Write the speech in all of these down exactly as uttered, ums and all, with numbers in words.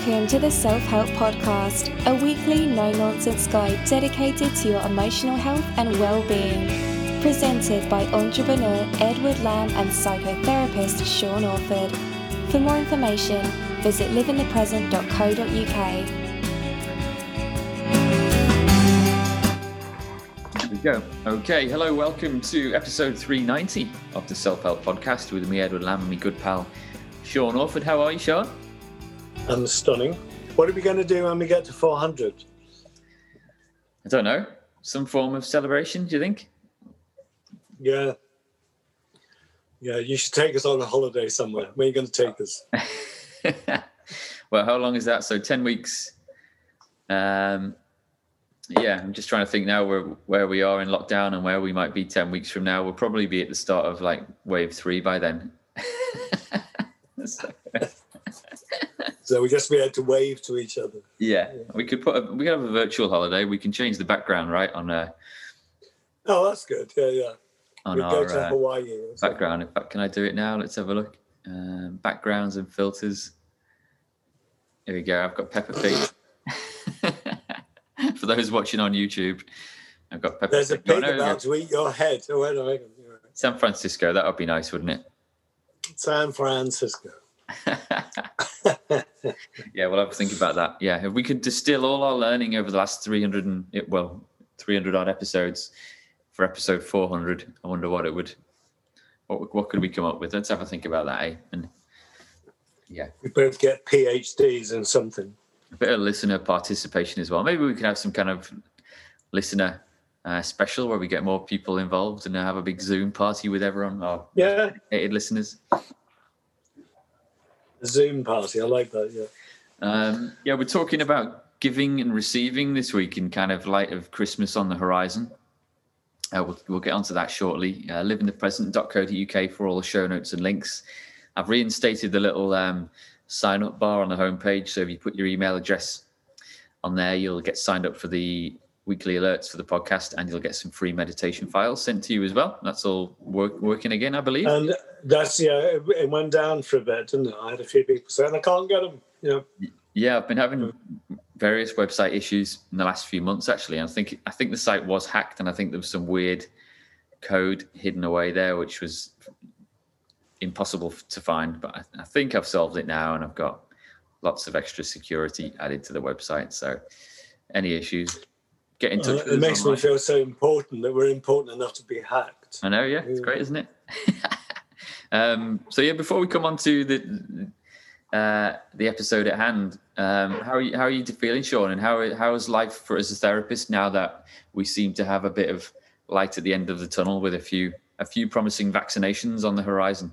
Welcome to the Self-Help Podcast, a weekly no-nonsense guide dedicated to your emotional health and well-being. Presented by entrepreneur Edward Lamb and psychotherapist Sean Orford. For more information, visit live in the present dot co dot uk. There we go. Okay, hello, welcome to episode three ninety of the Self-Help Podcast with me, Edward Lamb, and my good pal, Sean Orford. How are you, Sean? I'm stunning. What are we going to do when we get to four hundred? I don't know. Some form of celebration, do you think? Yeah. Yeah, you should take us on a holiday somewhere. Where are you going to take us? Well, how long is that? So ten weeks. Um, yeah, I'm just trying to think now where, where we are in lockdown and where we might be ten weeks from now. We'll probably be at the start of like wave three by then. so, so we just be able to wave to each other. Yeah, yeah. we could put a, we could have a virtual holiday. We can change the background, right? On a. Oh, that's good. Yeah, yeah. On we our go to uh, Hawaii. Background. In fact, can I do it now? Let's have a look. Um, backgrounds and filters. Here we go. I've got Peppa Pig. For those watching on YouTube, I've got Peppa There's Pig. a pig oh, no, about to eat your head. Oh, wait a minute. San Francisco. That would be nice, wouldn't it? San Francisco. Yeah, we'll have to think about that. Yeah, if we could distill all our learning over the last three hundred and well, three hundred odd episodes for episode four hundred, I wonder what it would. What what could we come up with? Let's have a think about that, eh? And yeah, we both get P H Ds in something. A bit of listener participation as well. Maybe we can have some kind of listener uh, special where we get more people involved and have a big Zoom party with everyone. Our yeah, hated listeners. Zoom party, I like that. Yeah. Um, yeah, we're talking about giving and receiving this week in kind of light of Christmas on the horizon. Uh, we'll, we'll get onto that shortly. Uh, live in the present dot co dot uk for all the show notes and links. I've reinstated the little um, sign up bar on the homepage. So if you put your email address on there, you'll get signed up for the weekly alerts for the podcast, and you'll get some free meditation files sent to you as well. That's all work, working again, I believe. And that's, yeah, it, it went down for a bit, didn't it? I had a few people saying, I can't get them. You know. Yeah, I've been having various website issues in the last few months, actually. I think I think the site was hacked, and I think there was some weird code hidden away there, which was impossible to find. But I, I think I've solved it now, and I've got lots of extra security added to the website. So any issues, get in touch uh, with us. It makes online. Me feel so important that we're important enough to be hacked. I know, yeah. It's great, isn't it? um, so, yeah, before we come on to the uh, the episode at hand, um, how are you, how are you feeling, Sean? And how how is life for as a therapist now that we seem to have a bit of light at the end of the tunnel with a few a few promising vaccinations on the horizon?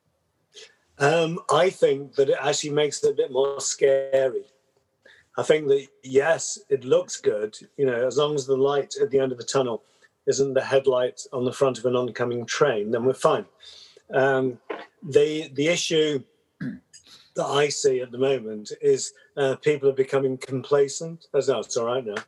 Um, I think that it actually makes it a bit more scary. I think that, yes, it looks good, you know, as long as the light at the end of the tunnel isn't the headlight on the front of an oncoming train, then we're fine. Um, the the issue that I see at the moment is uh, people are becoming complacent. Oh, no, it's all right now.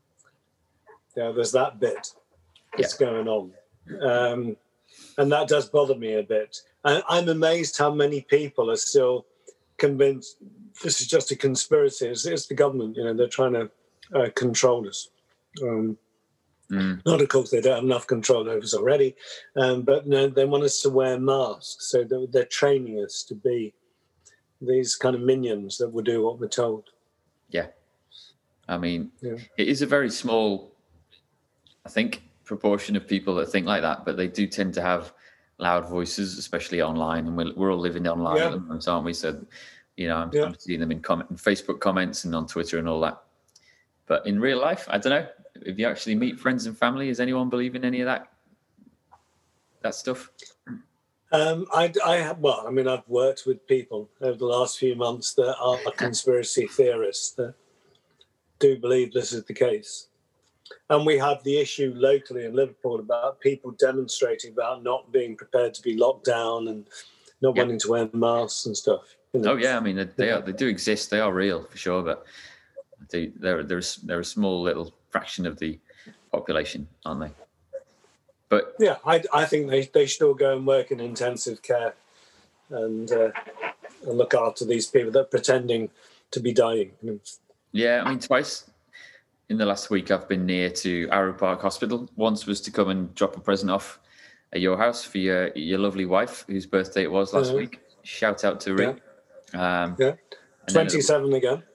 Yeah, there's that bit that's yeah. going on. Um, and that does bother me a bit. And I'm amazed how many people are still convinced this is just a conspiracy. It's, it's the government, you know, they're trying to uh, control us. Um, mm. Not, of course, they don't have enough control over us already, um, but no, they want us to wear masks. So they're, they're training us to be these kind of minions that will do what we're told. Yeah. I mean, yeah. It is a very small, I think, proportion of people that think like that, but they do tend to have loud voices, especially online, and we're, we're all living online yeah. at the moment, aren't we? So, you know, I'm, yeah. I'm seeing them in, comment, in Facebook comments and on Twitter and all that. But in real life, I don't know. If you actually meet friends and family, does anyone believe in any of that that stuff? Um, I, I have, well, I mean, I've worked with people over the last few months that are conspiracy theorists that do believe this is the case. And we have the issue locally in Liverpool about people demonstrating about not being prepared to be locked down and not yep. wanting to wear masks and stuff. You know? Oh yeah, I mean they, they are they do exist. They are real for sure, but they, they're they're they're a small little fraction of the population, aren't they? But yeah, I I think they they should all go and work in intensive care and, uh, and look after these people that are pretending to be dying. Yeah, I mean, twice in the last week I've been near to Arrow Park Hospital. Once was to come and drop a present off at your house for your your lovely wife, whose birthday it was last uh, week. Shout out to Ree. Yeah, um, yeah. twenty-seven the, again.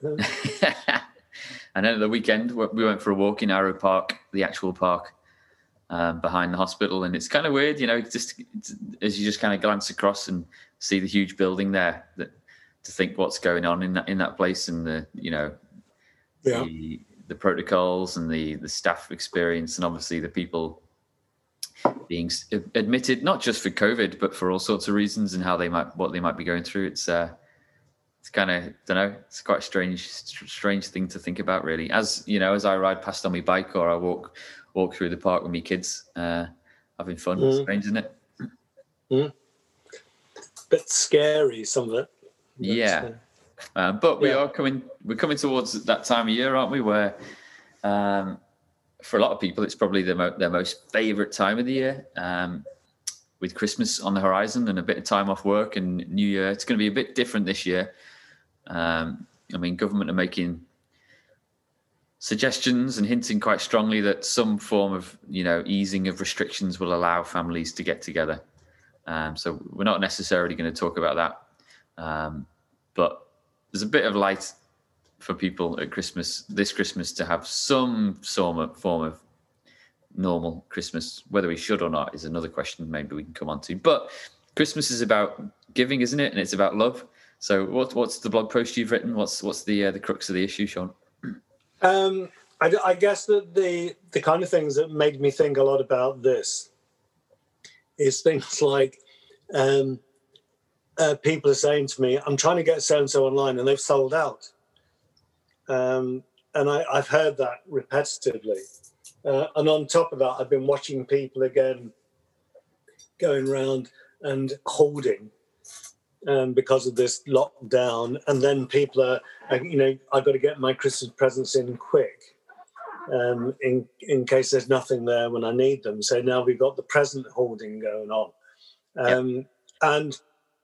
And then at the weekend, we went for a walk in Arrow Park, the actual park um, behind the hospital. And it's kind of weird, you know, just as you just kind of glance across and see the huge building there, that to think what's going on in that in that place, and the, you know, yeah. the, the protocols and the, the staff experience, and obviously the people being admitted, not just for COVID, but for all sorts of reasons, and how they might, what they might be going through. It's, uh, it's kind of, don't know, it's quite a strange, strange thing to think about, really. As you know, as I ride past on my bike, or I walk, walk through the park with my kids, uh, having fun. Mm. Strange, isn't it? Mm. Bit scary, some of it. Yeah. Uh, but we yeah. are coming, we're coming towards that time of year, aren't we? Where, um, for a lot of people, it's probably their, mo- their most favourite time of the year, um, with Christmas on the horizon and a bit of time off work and New Year. It's going to be a bit different this year. Um, I mean, government are making suggestions and hinting quite strongly that some form of, you know, easing of restrictions will allow families to get together. Um, so we're not necessarily going to talk about that. Um, but there's a bit of light for people at Christmas, this Christmas, to have some form of, form of normal Christmas. Whether we should or not is another question maybe we can come on to. But Christmas is about giving, isn't it? And it's about love. So what, what's the blog post you've written? What's what's the uh, the crux of the issue, Sean? Um, I, I guess that the, the kind of things that made me think a lot about this is things like um, uh, people are saying to me, I'm trying to get so-and-so online and they've sold out. Um, and I, I've heard that repetitively. Uh, and on top of that, I've been watching people again going around and holding um, because of this lockdown. And then people are, you know, I've got to get my Christmas presents in quick um, in, in case there's nothing there when I need them. So now we've got the present holding going on. Um, yep. And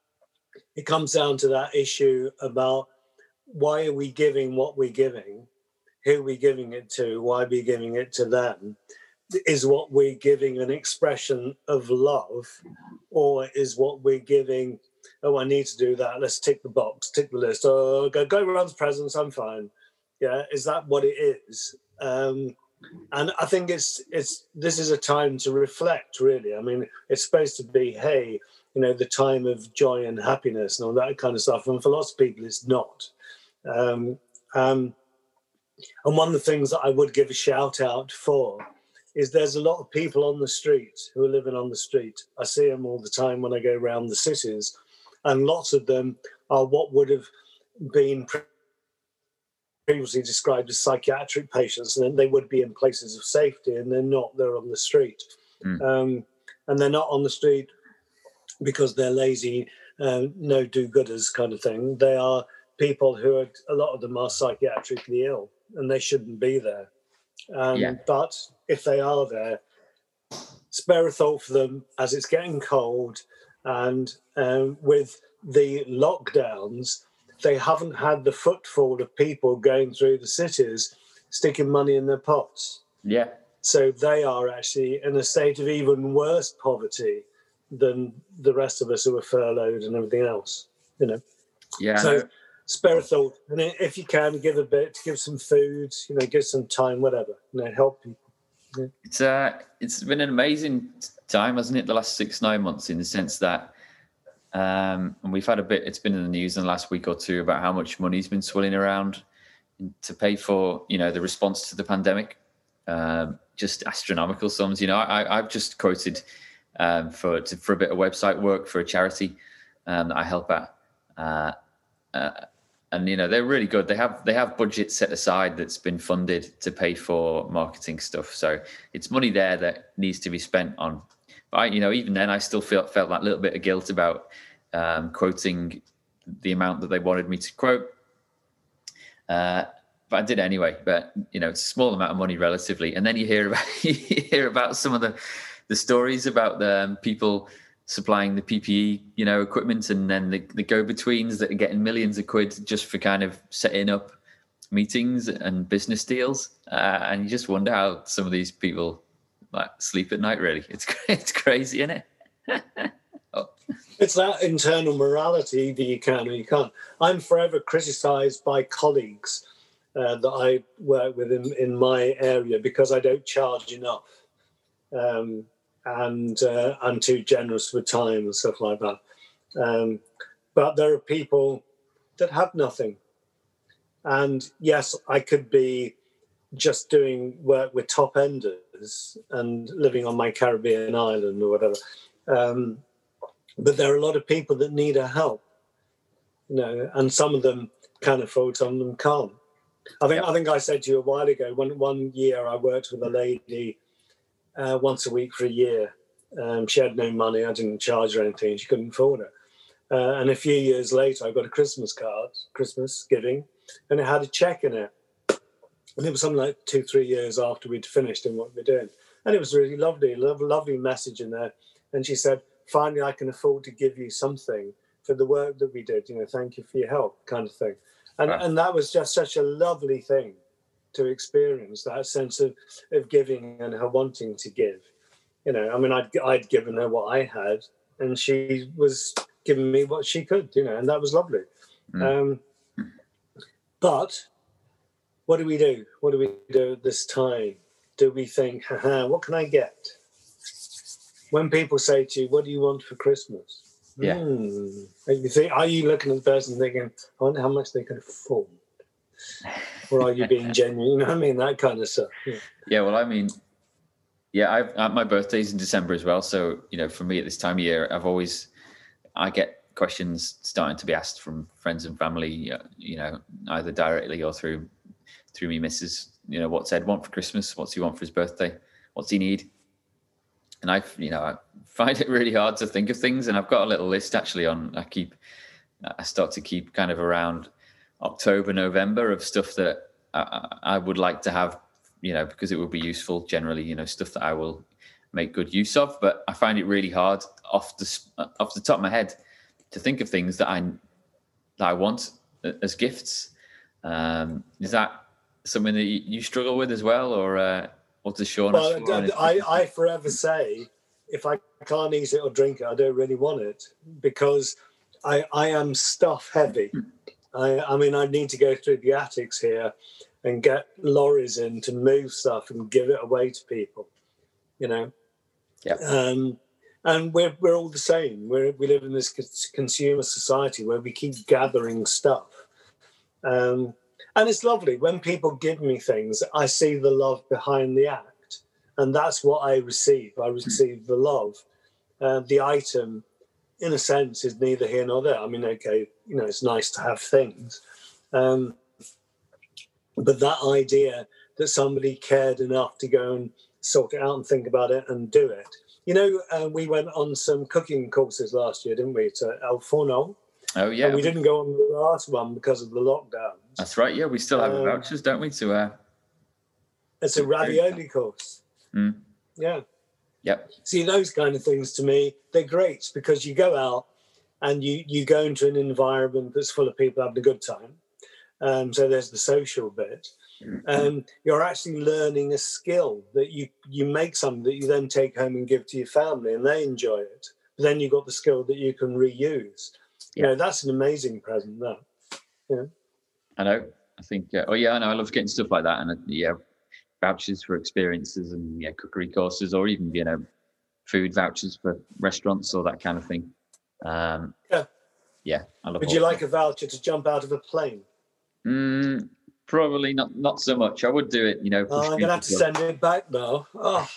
it comes down to that issue about why are we giving what we're giving? Who are we giving it to? Why are we giving it to them? Is what we're giving an expression of love, or is what we're giving, oh, I need to do that, let's tick the box, tick the list, oh, go, go around the presents, I'm fine. Yeah, is that what it is? Um, and I think it's it's this is a time to reflect, really. I mean, it's supposed to be, hey, you know, the time of joy and happiness and all that kind of stuff. And for lots of people, it's not. Um, um, and one of the things that I would give a shout out for is there's a lot of people on the street who are living on the street. I see them all the time when I go around the cities, and lots of them are what would have been previously described as psychiatric patients, and then they would be in places of safety, and they're not. They're on the street. Mm. Um, and they're not on the street because they're lazy, uh, no do-gooders kind of thing. They are people who are, a lot of them are psychiatrically ill, and they shouldn't be there. Um, yeah. But if they are there, spare a thought for them as it's getting cold, and um, with the lockdowns, they haven't had the footfall of people going through the cities sticking money in their pots. Yeah. So they are actually in a state of even worse poverty than the rest of us who are furloughed and everything else, you know. Yeah. So spare a thought, and if you can, give a bit, give some food, you know, give some time, whatever, you know, help people. Yeah. It's uh, it's been an amazing time, hasn't it? The last six nine months, in the sense that, um, and we've had a bit. It's been in the news in the last week or two about how much money's been swirling around to pay for, you know, the response to the pandemic. Um, just astronomical sums. You know, I, I've just quoted um, for to, for a bit of website work for a charity um, that I help at. Uh, uh, And, you know, they're really good. They have they have budgets set aside that's been funded to pay for marketing stuff. So it's money there that needs to be spent on. But, I, you know, even then I still felt, felt that little bit of guilt about um, quoting the amount that they wanted me to quote. Uh, but I did anyway. But, you know, it's a small amount of money relatively. And then you hear about, you hear about some of the, the stories about the um, people supplying the P P E, you know, equipment, and then the, the go-betweens that are getting millions of quid just for kind of setting up meetings and business deals. Uh, and you just wonder how some of these people like sleep at night, really. It's it's crazy, isn't it? oh. It's that internal morality that you can or you can't. I'm forever criticised by colleagues uh, that I work with in, in my area because I don't charge enough. Um, and uh, I'm too generous with time and stuff like that. Um, but there are people that have nothing. And yes, I could be just doing work with top enders and living on my Caribbean island or whatever. Um, but there are a lot of people that need our help, you know, and some of them can afford, some of them can't. I think, Yep. I think I said to you a while ago, one, one year I worked with a lady uh, once a week for a year. Um, she had no money. I didn't charge her anything. She couldn't afford it. Uh, and a few years later, I got a Christmas card, Christmas giving, and it had a check in it. And it was something like two, three years after we'd finished and what we we're doing. And it was really lovely, lovely, lovely message in there. And she said, finally, I can afford to give you something for the work that we did. You know, thank you for your help, kind of thing. And Wow. and that was just such a lovely thing to experience, that sense of, of giving and her wanting to give. You know, I mean, I'd, I'd given her what I had, and she was giving me what she could, you know, and that was lovely. Mm. Um, but what do we do? What do we do at this time? Do we think, haha, what can I get? When people say to you, what do you want for Christmas? Yeah. Hmm. You think, are you looking at the person thinking, I wonder how much they can afford? Or are you being genuine? You know what I mean? That kind of stuff. Yeah, yeah well, I mean, yeah, I've, uh, my birthday's in December as well. So, you know, for me at this time of year, I've always, I get questions starting to be asked from friends and family, uh, you know, either directly or through through me missus, you know, what's Ed want for Christmas? What's he want for his birthday? What's he need? And I, you know, I find it really hard to think of things. And I've got a little list actually on, I keep, I start to keep kind of around October, November of stuff that I, I would like to have, you know, because it would be useful generally, you know, stuff that I will make good use of. But I find it really hard off the, off the top of my head to think of things that I, that I want as gifts. Um, is that something that you, you struggle with as well, or uh, what does Sean? Well, I, I forever say, if I can't eat it or drink it, I don't really want it, because I, I am stuff heavy. I, I mean, I need to go through the attics here and get lorries in to move stuff and give it away to people, you know. Yeah. Um, and we're we're all the same. We we live in this consumer society where we keep gathering stuff. Um, And it's lovely. When people give me things, I see the love behind the act. And that's what I receive. I receive the love. Uh, the item, in a sense, is neither here nor there. I mean, okay, you know, it's nice to have things. Um, but that idea that somebody cared enough to go and sort it out and think about it and do it. You know, uh, we went on some cooking courses last year, didn't we, to El Forno? Oh, yeah. And we didn't go on the last one because of the lockdown. That's right. Yeah, we still have um, vouchers, don't we? To uh, it's a ravioli course. Mm. Yeah. Yep. See, those kind of things to me, they're great because you go out and you you go into an environment that's full of people having a good time. Um, so there's the social bit. Um, you're actually learning a skill that you you make something that you then take home and give to your family, and they enjoy it. But then you've got the skill that you can reuse. You know, that's an amazing present, that. Yeah. I know. I think, uh, oh, yeah, I know. I love getting stuff like that. And, uh, yeah, vouchers for experiences and, yeah, cookery courses, or even, you know, food vouchers for restaurants or that kind of thing. Um, yeah. Yeah, I love it. Would you like a voucher to jump out of a plane? Mm, probably not not so much. I would do it, you know. Oh, I'm going to have to send it back now. Oh.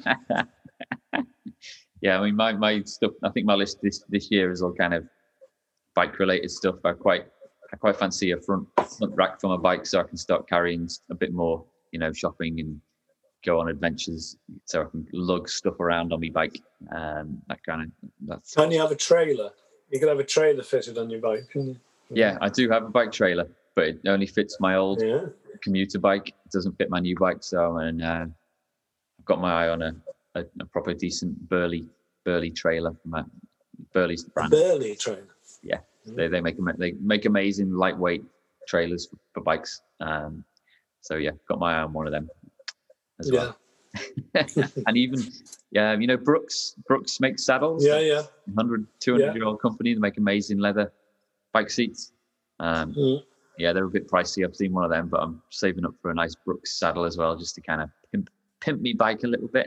Yeah, I mean, my, my stuff, I think my list this, this year is all kind of bike related stuff. I quite I quite fancy a front front rack for my bike so I can start carrying a bit more, you know, shopping and go on adventures so I can lug stuff around on my bike. Um, that kind of that's. Can't you have a trailer? You can have a trailer fitted on your bike, can you? Yeah, I do have a bike trailer, but it only fits my old yeah. commuter bike. It doesn't fit my new bike, so and uh, I've got my eye on a, a, a proper decent burly Burley trailer from uh, Burley's the brand. Burley trailer. Yeah, they they make they make amazing lightweight trailers for, for bikes. Um, so yeah, got my eye on one of them as well. Yeah. And even yeah, you know Brooks Brooks makes saddles. Yeah, yeah. one hundred, two hundred yeah. year old company. They make amazing leather bike seats. Um, mm. Yeah, they're a bit pricey. I've seen one of them, but I'm saving up for a nice Brooks saddle as well, just to kind of pimp, pimp me bike a little bit.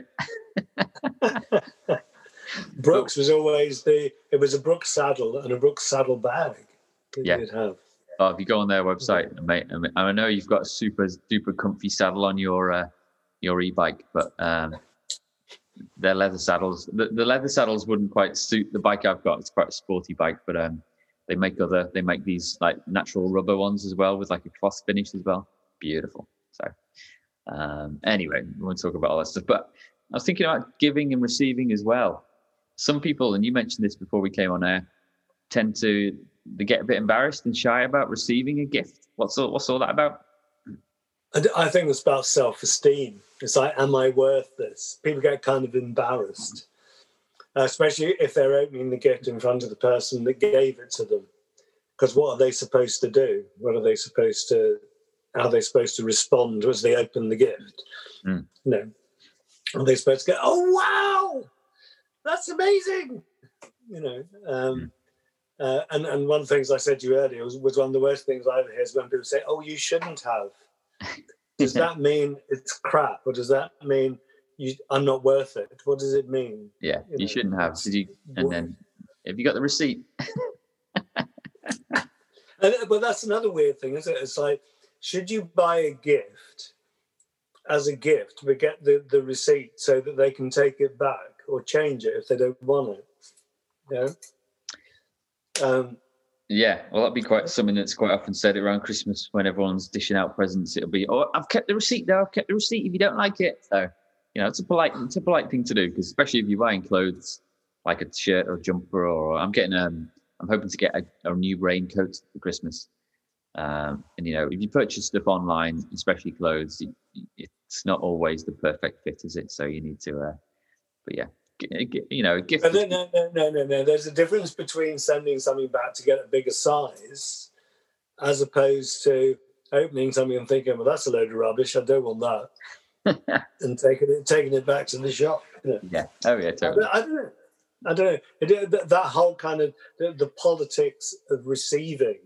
Brooks was always the, it was a Brooks saddle and a Brooks saddle bag that yeah. you'd have. Oh, if you go on their website, yeah. mate, I, mean, I know you've got a super duper comfy saddle on your uh, your e-bike, but um, their leather saddles, the, the leather saddles wouldn't quite suit the bike I've got. It's quite a sporty bike, but um, they make other, they make these like natural rubber ones as well with like a cloth finish as well. Beautiful. So um, anyway, we won't talk about all that stuff, but I was thinking about giving and receiving as well. Some people, and you mentioned this before we came on air, tend to they get a bit embarrassed and shy about receiving a gift. What's all, what's all that about? I think it's about self-esteem. It's like, am I worth this? People get kind of embarrassed, uh, especially if they're opening the gift in front of the person that gave it to them. Because what are they supposed to do? What are they supposed to, how are they supposed to respond as they open the gift? Mm. You know, are they supposed to go, oh, wow, that's amazing? You know, um, mm. uh, and, and one of the things I said to you earlier was, was one of the worst things I ever hear is when people say, oh, you shouldn't have. Does that mean it's crap, or does that mean you, I'm not worth it? What does it mean? Yeah, you, you know, shouldn't have. Did you? And then, have you got the receipt? and, but that's another weird thing, isn't it? It's like, should you buy a gift as a gift, but get the, the receipt so that they can take it back or change it if they don't want it? Yeah. Um, Yeah, well, that'd be quite something that's quite often said around Christmas when everyone's dishing out presents. It'll be, "Oh, I've kept the receipt though. I've kept the receipt if you don't like it." So, you know, it's a polite, it's a polite thing to do, because especially if you're buying clothes like a shirt or a jumper, or I'm getting, um, I'm hoping to get a, a new raincoat for Christmas. Um, and you know, if you purchase stuff online, especially clothes, it, it's not always the perfect fit, is it? So you need to, uh, but yeah. You know, gift. No, no, no, no, no, no. There's a difference between sending something back to get a bigger size, as opposed to opening something and thinking, "Well, that's a load of rubbish. I don't want that," and taking it, taking it back to the shop. You know? Yeah. Oh, yeah. Totally. I, I don't know. I don't know. It, that, that whole kind of the, the politics of receiving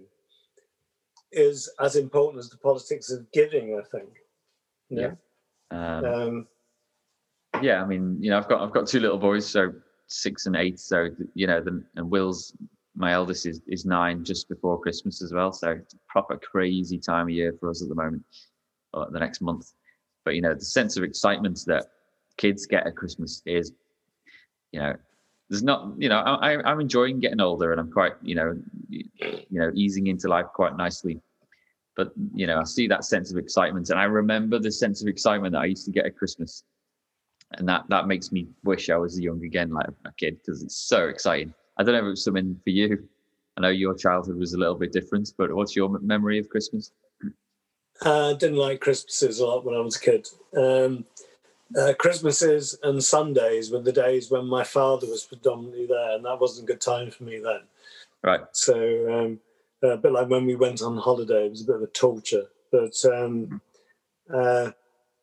is as important as the politics of giving, I think. You know? Yeah. Um, um, Yeah, I mean, you know, I've got I've got two little boys, so six and eight. So you know, the, and Will's, my eldest, is is nine, just before Christmas as well. So it's a proper crazy time of year for us at the moment, or the next month. But you know, the sense of excitement that kids get at Christmas is, you know, there's not, you know, I, I'm enjoying getting older, and I'm quite, you know, you know, easing into life quite nicely. But you know, I see that sense of excitement, and I remember the sense of excitement that I used to get at Christmas. And that, that makes me wish I was young again, like a kid, because it's so exciting. I don't know if it was something for you. I know your childhood was a little bit different, but what's your memory of Christmas? I uh, didn't like Christmases a lot when I was a kid. Um, uh, Christmases and Sundays were the days when my father was predominantly there, and that wasn't a good time for me then. Right. So um, a bit like when we went on holiday, it was a bit of a torture. But um, uh,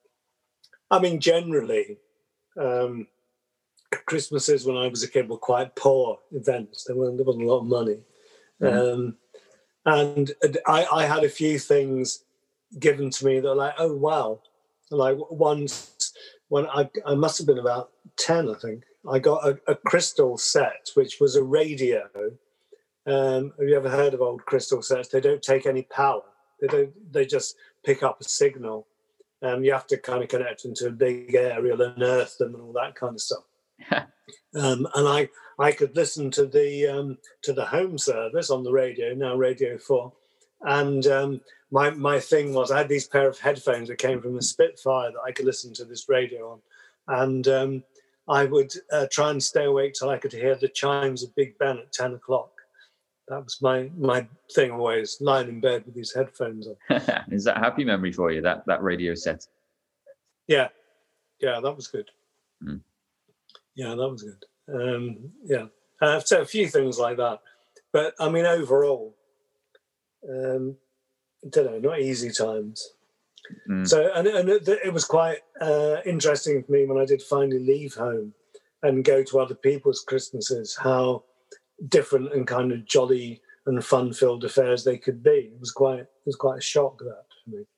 I mean, generally, Um, Christmases when I was a kid were quite poor events. There, weren't, there wasn't a lot of money. Mm-hmm. Um, and I, I had a few things given to me that were like, oh, wow. Like once, when I, I must have been about ten, I think, I got a, a crystal set, which was a radio. Um, have you ever heard of old crystal sets? They don't take any power. They don't. They just pick up a signal. Um, you have to kind of connect them to a big aerial and earth them and all that kind of stuff. um, and I, I could listen to the um, to the home service on the radio, now Radio four. And um, my my thing was I had these pair of headphones that came from a Spitfire that I could listen to this radio on. And um, I would uh, try and stay awake till I could hear the chimes of Big Ben at ten o'clock. That was my my thing always, lying in bed with these headphones on. Is that a happy memory for you, that that radio set? Yeah. Yeah, that was good. Mm. Yeah, that was good. Um, yeah, uh, so a few things like that. But I mean, overall, um, I don't know, not easy times. Mm. So, and, and it, it was quite uh, interesting for me when I did finally leave home and go to other people's Christmases, how different and kind of jolly and fun-filled affairs they could be. It was quite, it was quite a shock, that for me.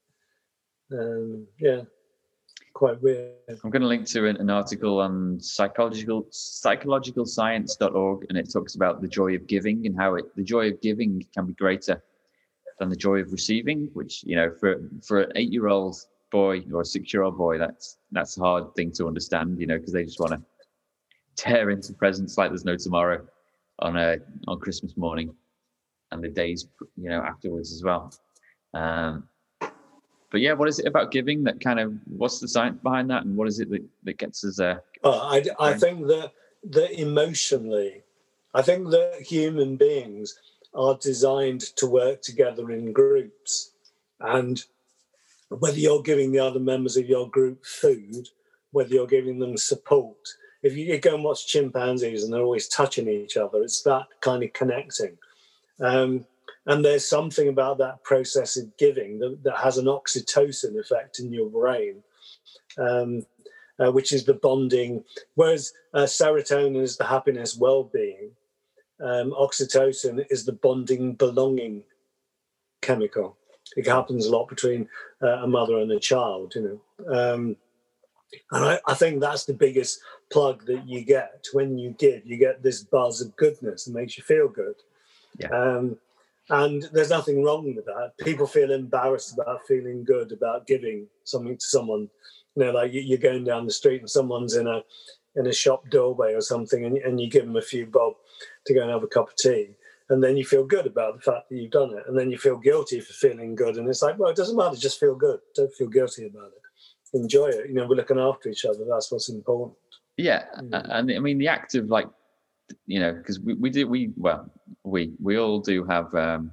Um, yeah, quite weird. I'm going to link to an, an article on psychological psychological science dot org, and it talks about the joy of giving and how it the joy of giving can be greater than the joy of receiving. Which, you know, for for an eight-year-old boy or a six-year-old boy, that's that's a hard thing to understand. You know, because they just want to tear into presents like there's no tomorrow on a on Christmas morning and the days, you know, afterwards as well. Um, But yeah, what is it about giving that kind of, what's the science behind that, and what is it that, that gets us there? Uh, I, I think that, that emotionally, I think that human beings are designed to work together in groups. And whether you're giving the other members of your group food, whether you're giving them support, if you go and watch chimpanzees and they're always touching each other, it's that kind of connecting. Um, And there's something about that process of giving that, that has an oxytocin effect in your brain, um, uh, which is the bonding. Whereas uh, serotonin is the happiness, well-being. Um, oxytocin is the bonding, belonging chemical. It happens a lot between uh, a mother and a child, you know. Um, and I, I think that's the biggest plug that you get. When you give, you get this buzz of goodness that makes you feel good. Yeah. Um, And there's nothing wrong with that. People feel embarrassed about feeling good about giving something to someone. You know, like you're going down the street and someone's in a in a shop doorway or something, and, and you give them a few bob to go and have a cup of tea, and then you feel good about the fact that you've done it, and then you feel guilty for feeling good. And it's like, well, it doesn't matter. Just feel good. Don't feel guilty about it. Enjoy it. You know, we're looking after each other. That's what's important. Yeah, yeah. And I mean the act of, like, you know, because we, we do, we, well, we, we all do have um,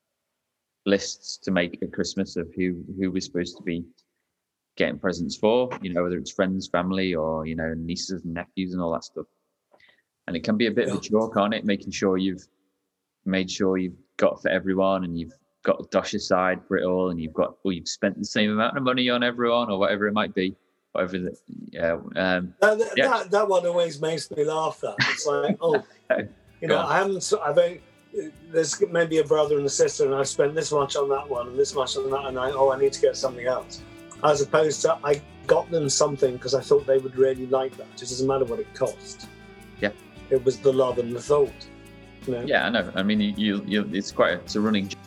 lists to make at Christmas of who, who we're supposed to be getting presents for, you know, whether it's friends, family, or, you know, nieces and nephews and all that stuff. And it can be a bit yeah. of a joke on it, making sure you've made sure you've got for everyone and you've got a dash aside for it all, and you've got, or you've spent the same amount of money on everyone or whatever it might be. Whatever the, yeah, um, that, that, yeah. That, that one always makes me laugh. That it's like, oh, you know, I haven't. I've only, there's maybe a brother and a sister, and I've spent this much on that one and this much on that, and I oh, I need to get something else. As opposed to, I got them something because I thought they would really like that. It doesn't matter what it cost. Yeah, it was the love and the thought. You know? Yeah, I know. I mean, you, you, you it's quite a, it's a running joke